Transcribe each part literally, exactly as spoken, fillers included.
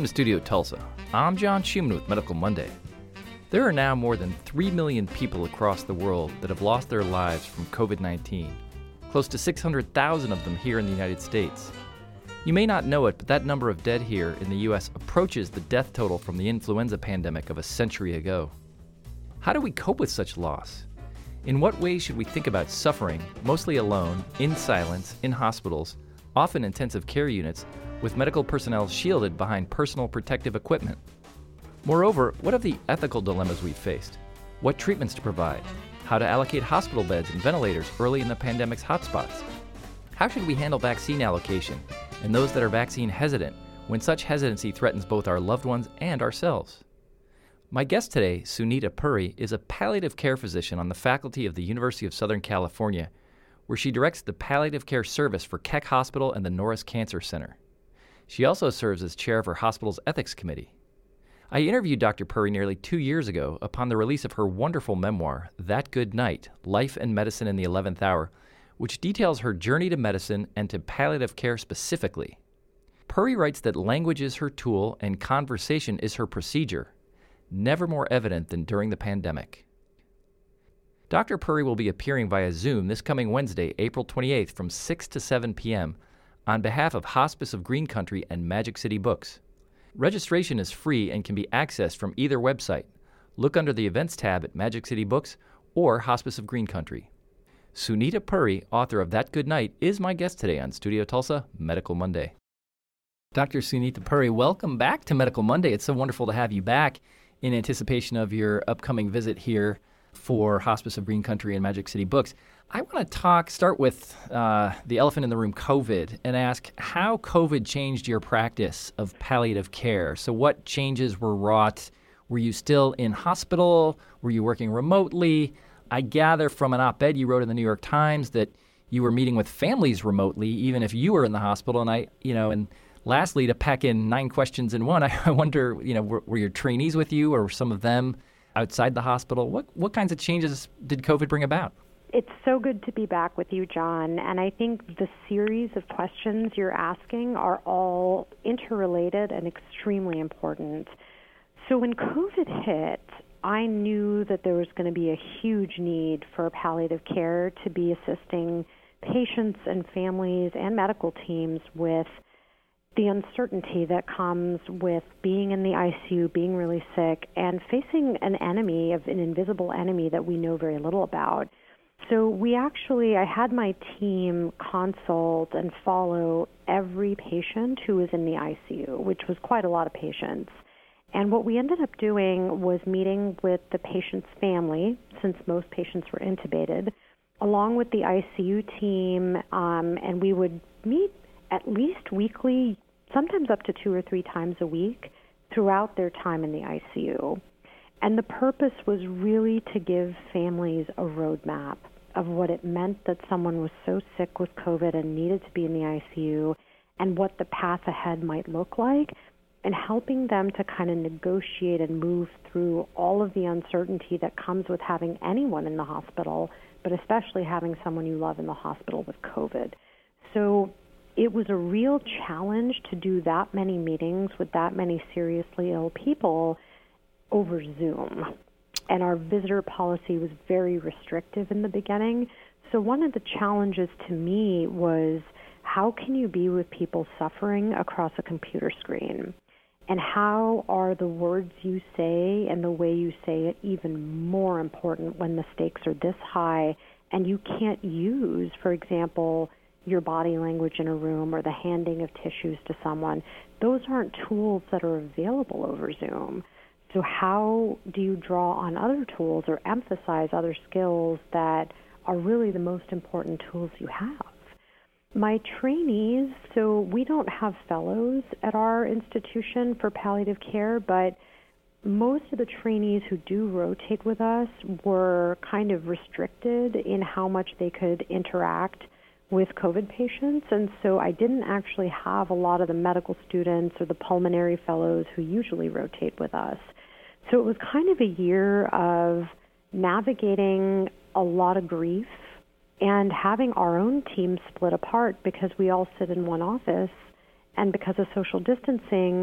Welcome to Studio Tulsa. I'm John Schumann with Medical Monday. There are now more than three million people across the world that have lost their lives from covid nineteen. Close to six hundred thousand of them here in the United States. You may not know it, but that number of dead here in the U S approaches the death total from the influenza pandemic of a century ago. How do we cope with such loss? In what ways should we think about suffering, mostly alone, in silence, in hospitals, often intensive care units, with medical personnel shielded behind personal protective equipment? Moreover, what of the ethical dilemmas we've faced? What treatments to provide? How to allocate hospital beds and ventilators early in the pandemic's hotspots? How should we handle vaccine allocation and those that are vaccine hesitant when such hesitancy threatens both our loved ones and ourselves? My guest today, Sunita Puri, is a palliative care physician on the faculty of the University of Southern California, where she directs the palliative care service for Keck Hospital and the Norris Cancer Center. She also serves as chair of her hospital's ethics committee. I interviewed Doctor Puri nearly two years ago upon the release of her wonderful memoir, That Good Night, Life and Medicine in the eleventh Hour, which details her journey to medicine and to palliative care specifically. Puri writes that language is her tool and conversation is her procedure, never more evident than during the pandemic. Doctor Puri will be appearing via Zoom this coming Wednesday, April twenty-eighth from six to seven p.m. on behalf of Hospice of Green Country and Magic City Books. Registration is free and can be accessed from either website. Look under the Events tab at Magic City Books or Hospice of Green Country. Sunita Puri, author of That Good Night, is my guest today on Studio Tulsa Medical Monday. Doctor Sunita Puri, welcome back to Medical Monday. It's so wonderful to have you back in anticipation of your upcoming visit here for Hospice of Green Country and Magic City Books. I want to talk, start with uh, the elephant in the room, COVID, and ask how COVID changed your practice of palliative care. So what changes were wrought? Were you still in hospital? Were you working remotely? I gather from an op-ed you wrote in the New York Times that you were meeting with families remotely, even if you were in the hospital. And I, you know, and lastly, to pack in nine questions in one, I, I wonder, you know, were, were your trainees with you, or were some of them outside the hospital? What what kinds of changes did COVID bring about? It's so good to be back with you, John, and I think the series of questions you're asking are all interrelated and extremely important. So when COVID hit, I knew that there was going to be a huge need for palliative care to be assisting patients and families and medical teams with the uncertainty that comes with being in the I C U, being really sick, and facing an enemy, of an invisible enemy that we know very little about. So we actually, I had my team consult and follow every patient who was in the I C U, which was quite a lot of patients. And what we ended up doing was meeting with the patient's family, since most patients were intubated, along with the I C U team, um, and we would meet at least weekly, sometimes up to two or three times a week throughout their time in the I C U. And the purpose was really to give families a roadmap of what it meant that someone was so sick with COVID and needed to be in the I C U, and what the path ahead might look like, and helping them to kind of negotiate and move through all of the uncertainty that comes with having anyone in the hospital, but especially having someone you love in the hospital with COVID. So it was a real challenge to do that many meetings with that many seriously ill people over Zoom. And our visitor policy was very restrictive in the beginning. So one of the challenges to me was, how can you be with people suffering across a computer screen? And how are the words you say and the way you say it even more important when the stakes are this high and you can't use, for example, your body language in a room or the handing of tissues to someone? Those aren't tools that are available over Zoom. So how do you draw on other tools or emphasize other skills that are really the most important tools you have? My trainees, so we don't have fellows at our institution for palliative care, but most of the trainees who do rotate with us were kind of restricted in how much they could interact with COVID patients, and so I didn't actually have a lot of the medical students or the pulmonary fellows who usually rotate with us. So it was kind of a year of navigating a lot of grief and having our own team split apart because we all sit in one office, and because of social distancing,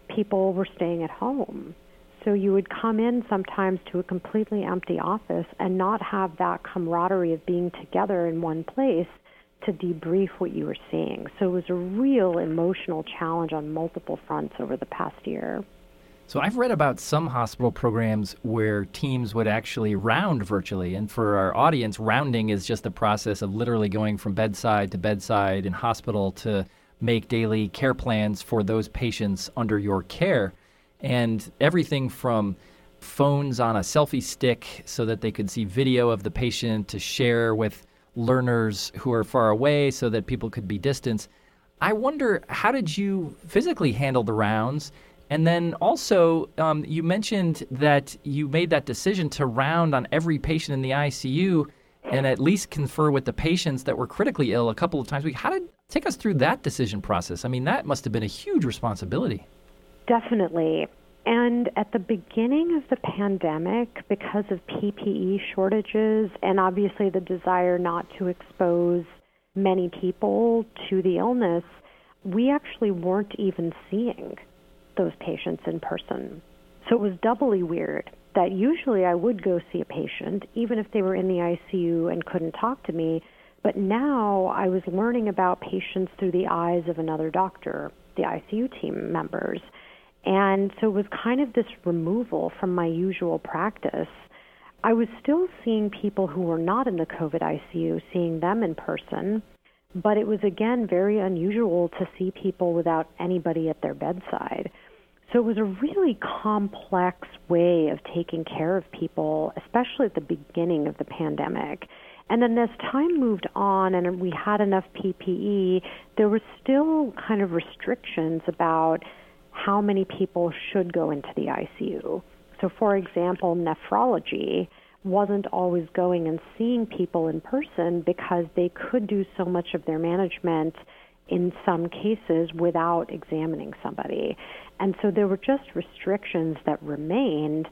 people were staying at home. So you would come in sometimes to a completely empty office and not have that camaraderie of being together in one place to debrief what you were seeing. So it was a real emotional challenge on multiple fronts over the past year. So I've read about some hospital programs where teams would actually round virtually. And for our audience, rounding is just the process of literally going from bedside to bedside in hospital to make daily care plans for those patients under your care. And everything from phones on a selfie stick so that they could see video of the patient to share with learners who are far away so that people could be distanced. I wonder, how did you physically handle the rounds? And then also, um, you mentioned that you made that decision to round on every patient in the I C U and at least confer with the patients that were critically ill a couple of times a week. How did take us through that decision process? I mean, that must have been a huge responsibility. Definitely. And at the beginning of the pandemic, because of P P E shortages and obviously the desire not to expose many people to the illness, we actually weren't even seeing those patients in person. So it was doubly weird that usually I would go see a patient, even if they were in the I C U and couldn't talk to me. But now I was learning about patients through the eyes of another doctor, the I C U team members. And so it was kind of this removal from my usual practice. I was still seeing people who were not in the COVID I C U, seeing them in person, but it was, again, very unusual to see people without anybody at their bedside. So it was a really complex way of taking care of people, especially at the beginning of the pandemic. And then as time moved on and we had enough P P E, there were still kind of restrictions about how many people should go into the I C U. So, for example, nephrology wasn't always going and seeing people in person because they could do so much of their management in some cases without examining somebody. And so there were just restrictions that remained,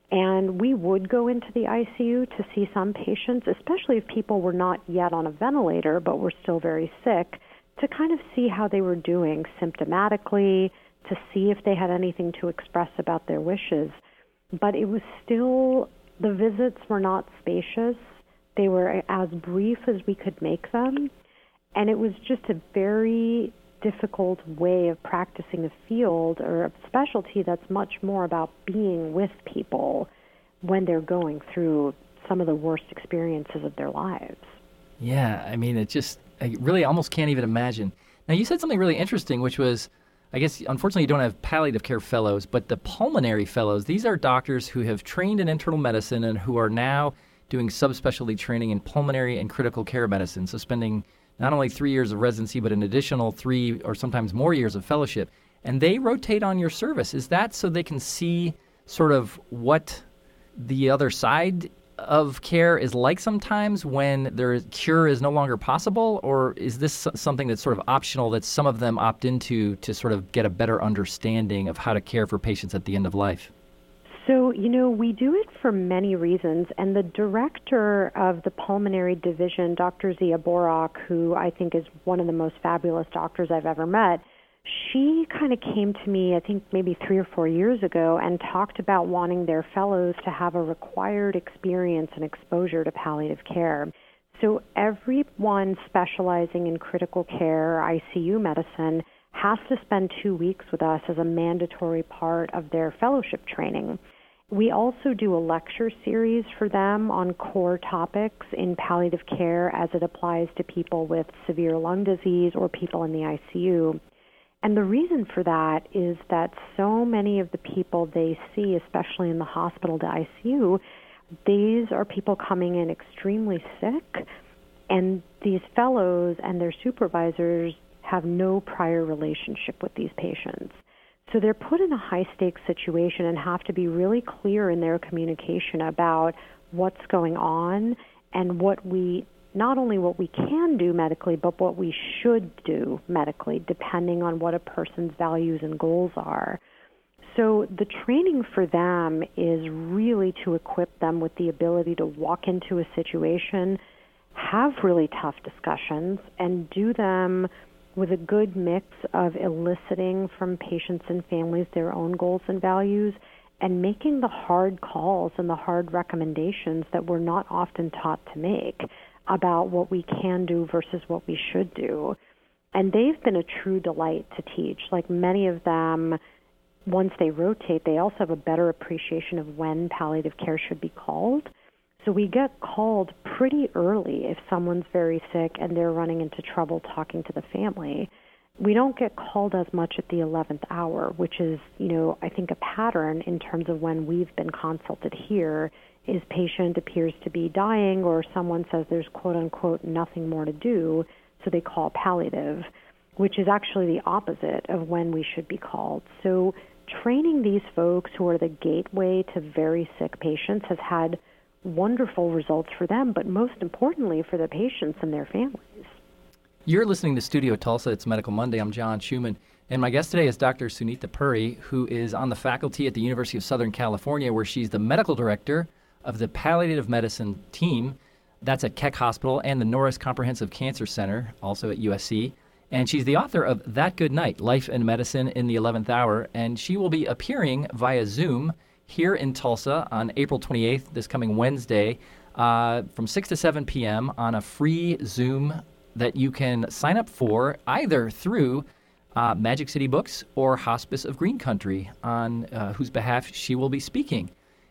and we would go into the I C U to see some patients, especially if people were not yet on a ventilator but were still very sick, to kind of see how they were doing symptomatically, to see if they had anything to express about their wishes. But it was still, the visits were not spacious. They were as brief as we could make them. And it was just a very difficult way of practicing a field or a specialty that's much more about being with people when they're going through some of the worst experiences of their lives. Yeah, I mean, it just, I really almost can't even imagine. Now, you said something really interesting, which was, I guess, unfortunately, you don't have palliative care fellows, but the pulmonary fellows, these are doctors who have trained in internal medicine and who are now doing subspecialty training in pulmonary and critical care medicine. So spending not only three years of residency, but an additional three or sometimes more years of fellowship. And they rotate on your service. Is that so they can see sort of what the other side of care is like sometimes when their cure is no longer possible? Or is this something that's sort of optional that some of them opt into to sort of get a better understanding of how to care for patients at the end of life? So, you know, we do it for many reasons, and the director of the pulmonary division, Doctor Zia Borak, who I think is one of the most fabulous doctors I've ever met, she kind of came to me, I think maybe three or four years ago, and talked about wanting their fellows to have a required experience and exposure to palliative care. So everyone specializing in critical care, I C U medicine, has to spend two weeks with us as a mandatory part of their fellowship training. We also do a lecture series for them on core topics in palliative care as it applies to people with severe lung disease or people in the I C U. And the reason for that is that so many of the people they see, especially in the hospital to I C U, these are people coming in extremely sick, and these fellows and their supervisors have no prior relationship with these patients. So they're put in a high-stakes situation and have to be really clear in their communication about what's going on and what we, not only what we can do medically, but what we should do medically, depending on what a person's values and goals are. So the training for them is really to equip them with the ability to walk into a situation, have really tough discussions, and do them with a good mix of eliciting from patients and families their own goals and values and making the hard calls and the hard recommendations that we're not often taught to make about what we can do versus what we should do. And they've been a true delight to teach. Like many of them, once they rotate, they also have a better appreciation of when palliative care should be called. So we get called pretty early if someone's very sick and they're running into trouble talking to the family. We don't get called as much at the eleventh hour, which is, you know, I think a pattern in terms of when we've been consulted here is patient appears to be dying or someone says there's quote-unquote nothing more to do, so they call palliative, which is actually the opposite of when we should be called. So training these folks who are the gateway to very sick patients has had wonderful results for them, but most importantly for the patients and their families. You're listening to Studio Tulsa. It's Medical Monday. I'm John Schumann. And my guest today is Doctor Sunita Puri, who is on the faculty at the University of Southern California, where she's the medical director of the palliative medicine team. That's at Keck Hospital and the Norris Comprehensive Cancer Center, also at U S C. And she's the author of That Good Night, Life and Medicine in the eleventh Hour. And she will be appearing via Zoom here in Tulsa on April twenty-eighth, this coming Wednesday, uh, from six to seven p.m. on a free Zoom that you can sign up for either through uh, Magic City Books or Hospice of Green Country, on uh, whose behalf she will be speaking.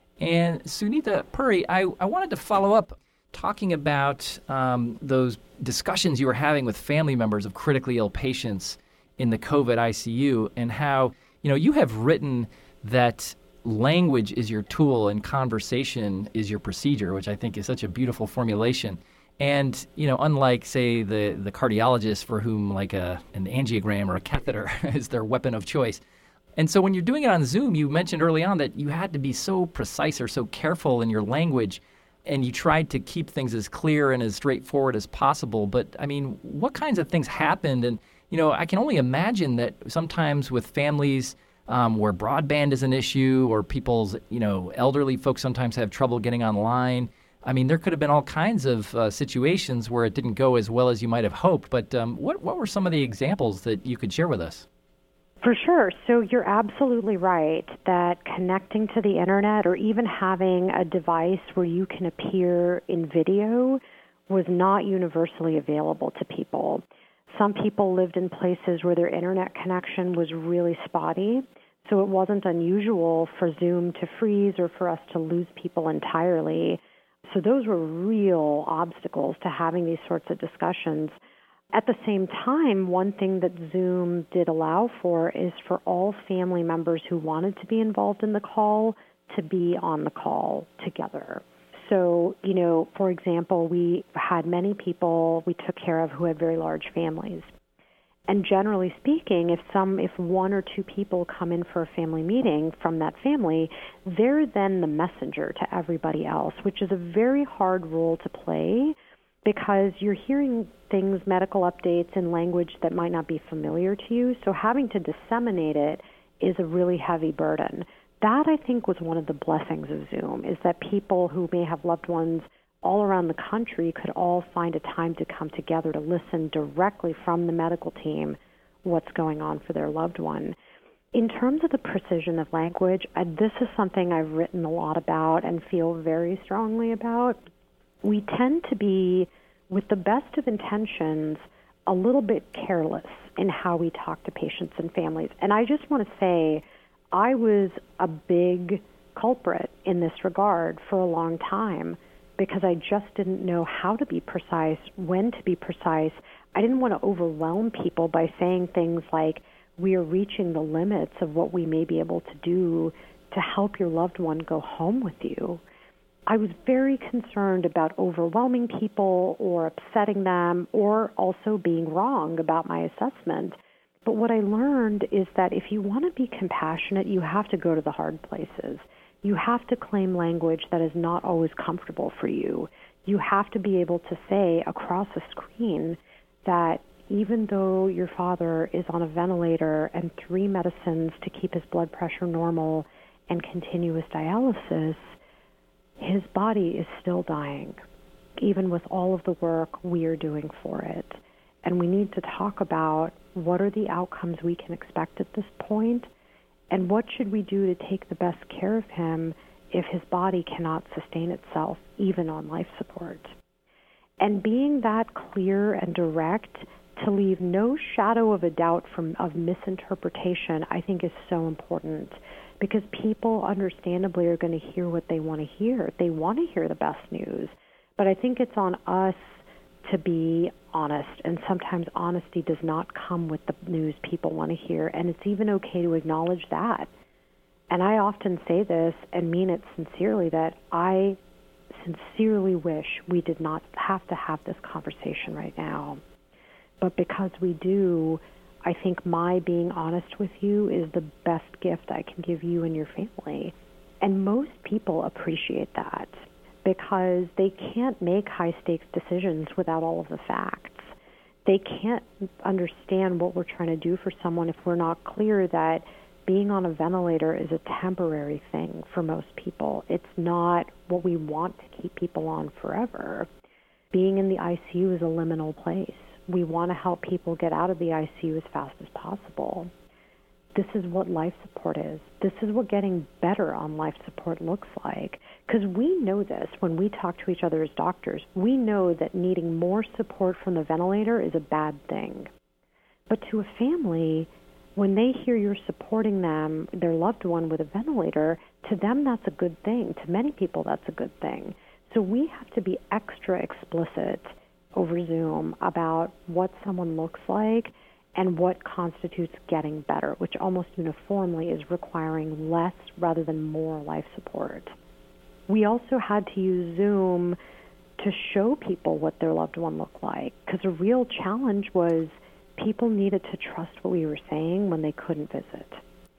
And Sunita Puri, I, I wanted to follow up talking about um, those discussions you were having with family members of critically ill patients in the COVID I C U, and how, you know, you have written that language is your tool and conversation is your procedure, which I think is such a beautiful formulation. And, you know, unlike, say, the, the cardiologist for whom like a an angiogram or a catheter is their weapon of choice. And so when you're doing it on Zoom, you mentioned early on that you had to be so precise or so careful in your language, and you tried to keep things as clear and as straightforward as possible. But, I mean, what kinds of things happened? And, you know, I can only imagine that sometimes with families um, where broadband is an issue, or people's, you know, elderly folks sometimes have trouble getting online. I mean, there could have been all kinds of uh, situations where it didn't go as well as you might have hoped. But um, what what were some of the examples that you could share with us? For sure. So you're absolutely right that connecting to the internet or even having a device where you can appear in video was not universally available to people. Some people lived in places where their internet connection was really spotty, so it wasn't unusual for Zoom to freeze or for us to lose people entirely. So those were real obstacles to having these sorts of discussions. At the same time, one thing that Zoom did allow for is for all family members who wanted to be involved in the call to be on the call together. So, you know, for example, we had many people we took care of who had very large families. And generally speaking, if some, if one or two people come in for a family meeting from that family, they're then the messenger to everybody else, which is a very hard role to play because you're hearing things, medical updates in language that might not be familiar to you. So having to disseminate it is a really heavy burden. That, I think, was one of the blessings of Zoom, is that people who may have loved ones all around the country could all find a time to come together to listen directly from the medical team what's going on for their loved one. In terms of the precision of language, I, this is something I've written a lot about and feel very strongly about. We tend to be, with the best of intentions, a little bit careless in how we talk to patients and families. And I just want to say I was a big culprit in this regard for a long time, because I just didn't know how to be precise, when to be precise. I didn't want to overwhelm people by saying things like, we are reaching the limits of what we may be able to do to help your loved one go home with you. I was very concerned about overwhelming people or upsetting them or also being wrong about my assessment. But what I learned is that if you want to be compassionate, you have to go to the hard places. You have to claim language that is not always comfortable for you. You have to be able to say across a screen that even though your father is on a ventilator and three medicines to keep his blood pressure normal and continuous dialysis, his body is still dying, even with all of the work we are doing for it. And we need to talk about what are the outcomes we can expect at this point, and what should we do to take the best care of him if his body cannot sustain itself, even on life support. And being that clear and direct to leave no shadow of a doubt from of misinterpretation, I think is so important, because people understandably are going to hear what they want to hear. They want to hear the best news. But I think it's on us to be honest, and sometimes honesty does not come with the news people want to hear, and it's even okay to acknowledge that. And I often say this and mean it sincerely, that I sincerely wish we did not have to have this conversation right now. But because we do, I think my being honest with you is the best gift I can give you and your family. And most people appreciate that, because they can't make high-stakes decisions without all of the facts. They can't understand what we're trying to do for someone if we're not clear that being on a ventilator is a temporary thing for most people. It's not what we want to keep people on forever. Being in the I C U is a liminal place. We want to help people get out of the I C U as fast as possible. This is what life support is. This is what getting better on life support looks like. Because we know this when we talk to each other as doctors. We know that needing more support from the ventilator is a bad thing. But to a family, when they hear you're supporting them, their loved one with a ventilator, to them that's a good thing. To many people that's a good thing. So we have to be extra explicit over Zoom about what someone looks like and what constitutes getting better, which almost uniformly is requiring less rather than more life support. We also had to use Zoom to show people what their loved one looked like, because a real challenge was people needed to trust what we were saying when they couldn't visit.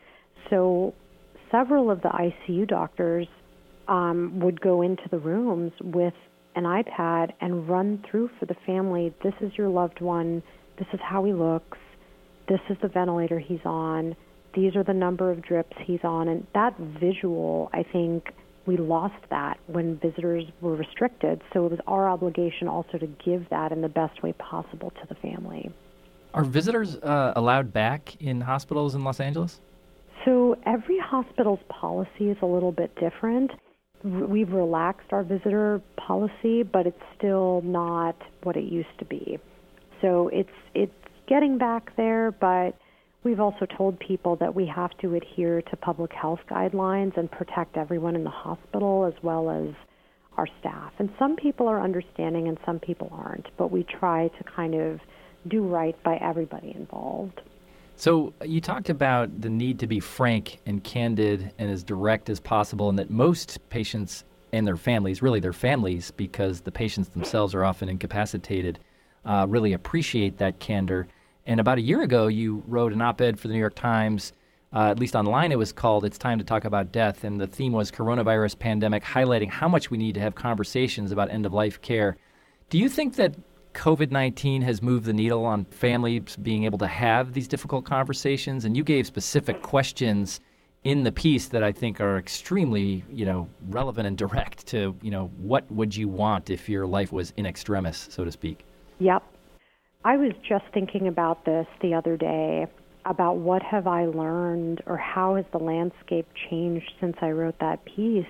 So several of the I C U doctors um, would go into the rooms with an iPad and run through for the family, this is your loved one, this is how he looks, this is the ventilator he's on, these are the number of drips he's on. And that visual, I think we lost that when visitors were restricted, so it was our obligation also to give that in the best way possible to the family. Are visitors uh, allowed back in hospitals in Los Angeles? So every hospital's policy is a little bit different. We've relaxed our visitor policy, but it's still not what it used to be. So it's it's getting back there, but we've also told people that we have to adhere to public health guidelines and protect everyone in the hospital as well as our staff. And some people are understanding and some people aren't, but we try to kind of do right by everybody involved. So you talked about the need to be frank and candid and as direct as possible, and that most patients and their families, really their families, because the patients themselves are often incapacitated, uh, really appreciate that candor. And about a year ago, you wrote an op-ed for the New York Times, uh, at least online it was called, It's Time to Talk About Death, and the theme was coronavirus pandemic, highlighting how much we need to have conversations about end-of-life care. Do you think that COVID nineteen has moved the needle on families being able to have these difficult conversations? And you gave specific questions in the piece that I think are extremely, you know, relevant and direct to, you know, what would you want if your life was in extremis, so to speak? Yep. I was just thinking about this the other day, about what have I learned or how has the landscape changed since I wrote that piece.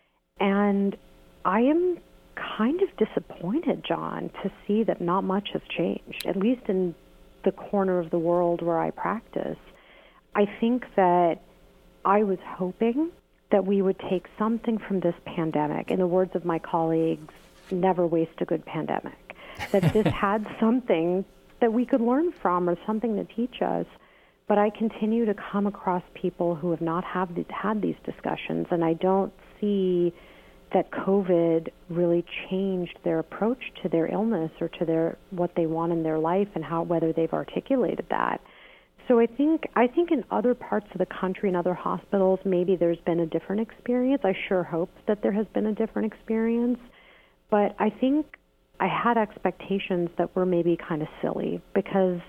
And I am kind of disappointed, John, to see that not much has changed, at least in the corner of the world where I practice. I think that I was hoping that we would take something from this pandemic. In the words of my colleagues, never waste a good pandemic. That this had something that we could learn from or something to teach us. But I continue to come across people who have not have these, had these discussions, and I don't see that COVID really changed their approach to their illness or to their what they want in their life and how whether they've articulated that. So I think I think in other parts of the country, in other hospitals, maybe there's been a different experience. I sure hope that there has been a different experience. But I think I had expectations that were maybe kind of silly, because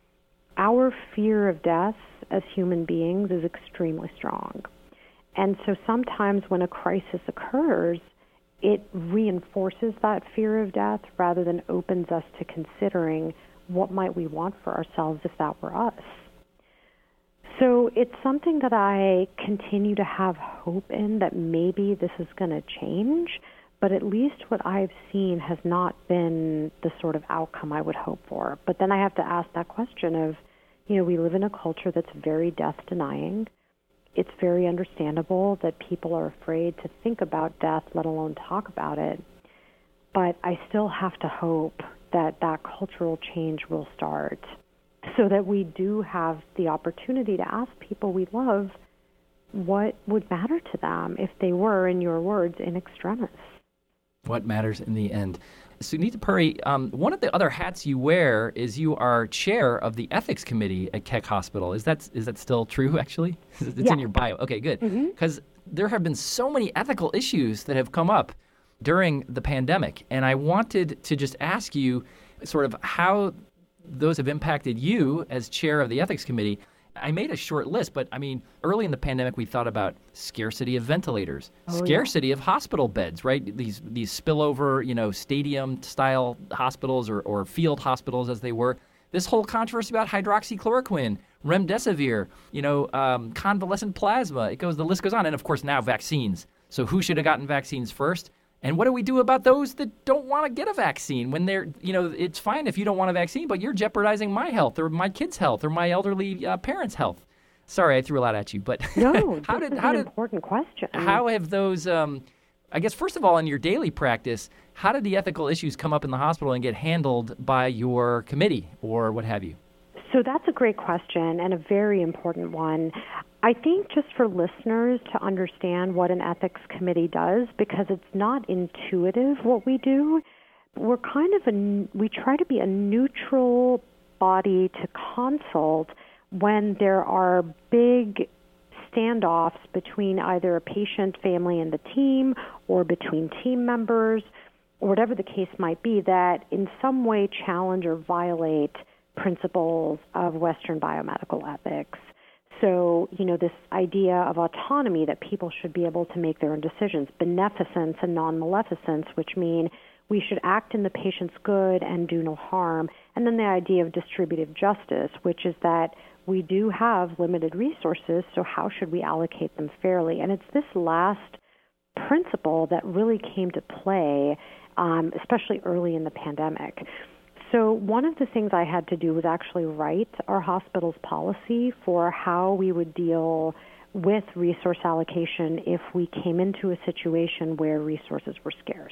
our fear of death as human beings is extremely strong. And so sometimes when a crisis occurs, it reinforces that fear of death rather than opens us to considering what might we want for ourselves if that were us? So it's something that I continue to have hope in, that maybe this is going to change, but at least what I've seen has not been the sort of outcome I would hope for. But then I have to ask that question of, you know, we live in a culture that's very death-denying. It's very understandable that people are afraid to think about death, let alone talk about it. But I still have to hope that that cultural change will start, so that we do have the opportunity to ask people we love what would matter to them if they were, in your words, in extremis. What matters in the end. Sunita Puri, um, one of the other hats you wear is you are chair of the ethics committee at Keck Hospital. Is that is that still true, actually? It's yeah. in your bio. Okay, good. Because mm-hmm. there have been so many ethical issues that have come up during the pandemic. And I wanted to just ask you sort of how those have impacted you as chair of the ethics committee. I made a short list, but I mean, early in the pandemic, we thought about scarcity of ventilators, oh, scarcity yeah. of hospital beds, right? These these spillover, you know, stadium-style hospitals or, or field hospitals as they were. This whole controversy about hydroxychloroquine, remdesivir, you know, um, convalescent plasma. It goes, the list goes on, and of course now vaccines. So who should have gotten vaccines first? And what do we do about those that don't want to get a vaccine when they're, you know, it's fine if you don't want a vaccine, but you're jeopardizing my health or my kids' health or my elderly uh, parents' health. Sorry, I threw a lot at you, but no, how this did is how an did important question. How have those? Um, I guess first of all, in your daily practice, how did the ethical issues come up in the hospital and get handled by your committee or what have you? So that's a great question and a very important one. I think just for listeners to understand what an ethics committee does, because it's not intuitive what we do, we're kind of a, we try to be a neutral body to consult when there are big standoffs between either a patient, family, and the team, or between team members, or whatever the case might be, that in some way challenge or violate principles of Western biomedical ethics. So, you know, this idea of autonomy, that people should be able to make their own decisions, beneficence and non-maleficence, which mean we should act in the patient's good and do no harm, and then the idea of distributive justice, which is that we do have limited resources, so how should we allocate them fairly? And it's this last principle that really came to play, um, especially early in the pandemic. So one of the things I had to do was actually write our hospital's policy for how we would deal with resource allocation if we came into a situation where resources were scarce.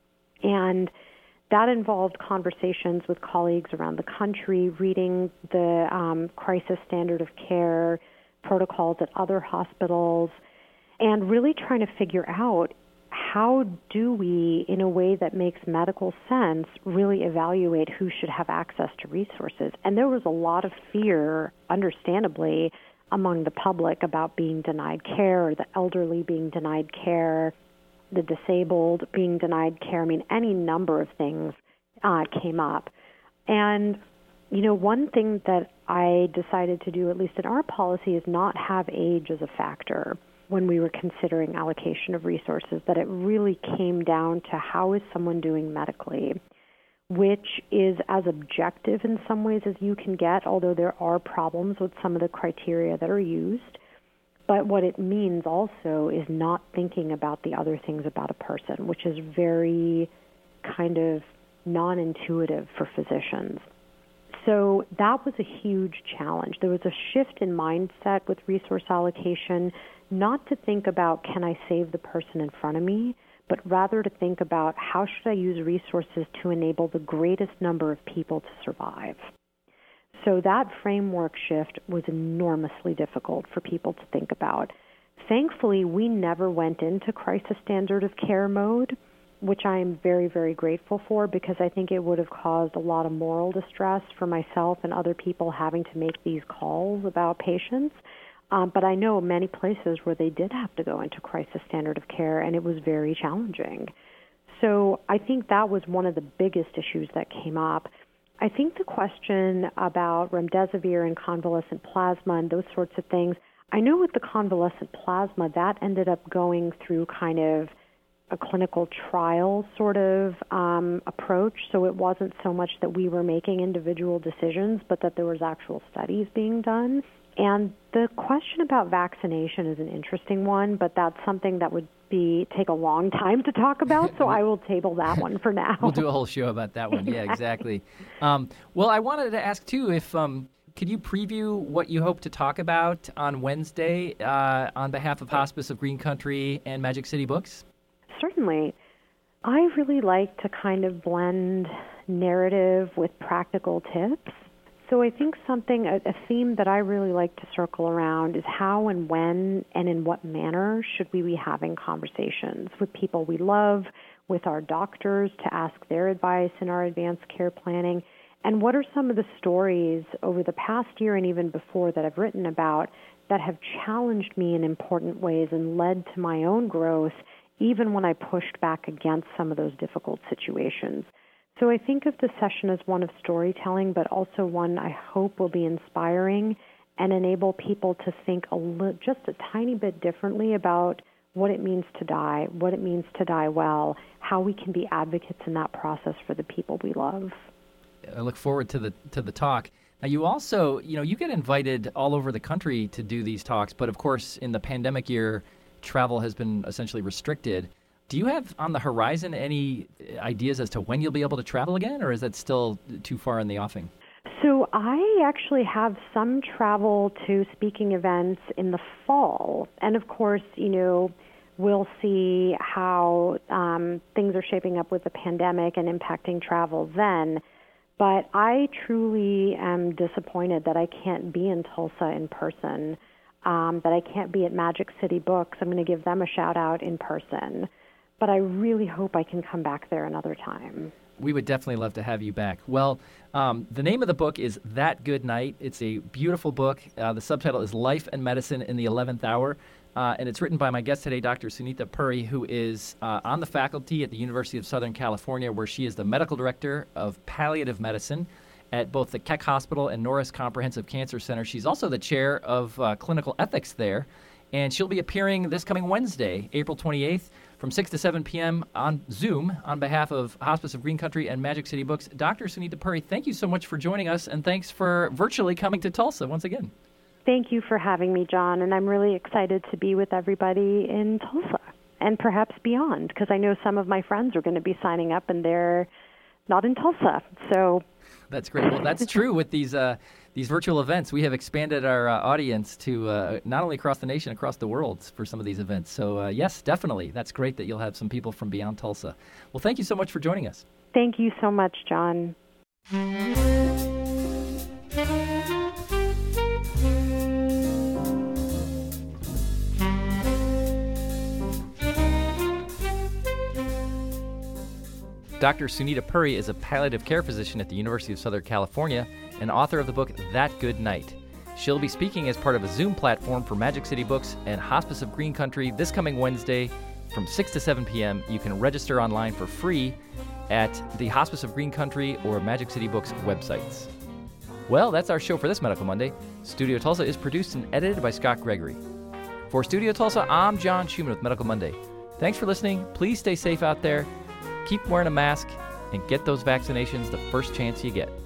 And that involved conversations with colleagues around the country, reading the um, crisis standard of care protocols at other hospitals, and really trying to figure out how do we, in a way that makes medical sense, really evaluate who should have access to resources. And there was a lot of fear, understandably, among the public about being denied care, or the elderly being denied care, the disabled being denied care. I mean, any number of things uh, came up. And, you know, one thing that I decided to do, at least in our policy, is not have age as a factor when we were considering allocation of resources, that it really came down to how is someone doing medically, which is as objective in some ways as you can get, although there are problems with some of the criteria that are used. But what it means also is not thinking about the other things about a person, which is very kind of non-intuitive for physicians. So that was a huge challenge. There was a shift in mindset with resource allocation, not to think about, can I save the person in front of me, but rather to think about, how should I use resources to enable the greatest number of people to survive? So that framework shift was enormously difficult for people to think about. Thankfully, we never went into crisis standard of care mode, which I am very, very grateful for, because I think it would have caused a lot of moral distress for myself and other people having to make these calls about patients. Um, but I know many places where they did have to go into crisis standard of care, and it was very challenging. So I think that was one of the biggest issues that came up. I think the question about remdesivir and convalescent plasma and those sorts of things, I know with the convalescent plasma, that ended up going through kind of a clinical trial sort of um, approach. So it wasn't so much that we were making individual decisions, but that there was actual studies being done. And the question about vaccination is an interesting one, but that's something that would be take a long time to talk about, so I will table that one for now. We'll do a whole show about that one. Yeah, exactly. Um, well, I wanted to ask, too, if um, could you preview what you hope to talk about on Wednesday uh, on behalf of Hospice of Green Country and Magic City Books? Certainly. I really like to kind of blend narrative with practical tips. So I think something, a, a theme that I really like to circle around is how and when and in what manner should we be having conversations with people we love, with our doctors to ask their advice in our advanced care planning, and what are some of the stories over the past year and even before that I've written about that have challenged me in important ways and led to my own growth, even when I pushed back against some of those difficult situations. So I think of the session as one of storytelling, but also one I hope will be inspiring and enable people to think a li- just a tiny bit differently about what it means to die, what it means to die well, how we can be advocates in that process for the people we love. I look forward to the to the talk. Now, you also, you know, you get invited all over the country to do these talks, but of course, in the pandemic year, travel has been essentially restricted. Do you have on the horizon any ideas as to when you'll be able to travel again, or is that still too far in the offing? So I actually have some travel to speaking events in the fall. And of course, you know, we'll see how um, things are shaping up with the pandemic and impacting travel then. But I truly am disappointed that I can't be in Tulsa in person, um, that I can't be at Magic City Books. I'm going to give them a shout out in person. But I really hope I can come back there another time. We would definitely love to have you back. Well, um, the name of the book is That Good Night. It's a beautiful book. Uh, the subtitle is Life and Medicine in the eleventh Hour. Uh, and it's written by my guest today, Doctor Sunita Puri, who is uh, on the faculty at the University of Southern California, where she is the medical director of palliative medicine at both the Keck Hospital and Norris Comprehensive Cancer Center. She's also the chair of uh, clinical ethics there. And she'll be appearing this coming Wednesday, April twenty-eighth, from six to seven p.m. on Zoom on behalf of Hospice of Green Country and Magic City Books. Doctor Sunita Puri, thank you so much for joining us, and thanks for virtually coming to Tulsa once again. Thank you for having me, John, and I'm really excited to be with everybody in Tulsa and perhaps beyond, because I know some of my friends are going to be signing up, and they're not in Tulsa. So that's great. Well, that's true with these uh, these virtual events. We have expanded our uh, audience to uh, not only across the nation, across the world for some of these events. So, uh, yes, definitely. That's great that you'll have some people from beyond Tulsa. Well, thank you so much for joining us. Thank you so much, John. Doctor Sunita Puri is a palliative care physician at the University of Southern California and author of the book That Good Night. She'll be speaking as part of a Zoom platform for Magic City Books and Hospice of Green Country this coming Wednesday from six to seven p.m. You can register online for free at the Hospice of Green Country or Magic City Books websites. Well, that's our show for this Medical Monday. Studio Tulsa is produced and edited by Scott Gregory. For Studio Tulsa, I'm John Schumann with Medical Monday. Thanks for listening. Please stay safe out there. Keep wearing a mask and get those vaccinations the first chance you get.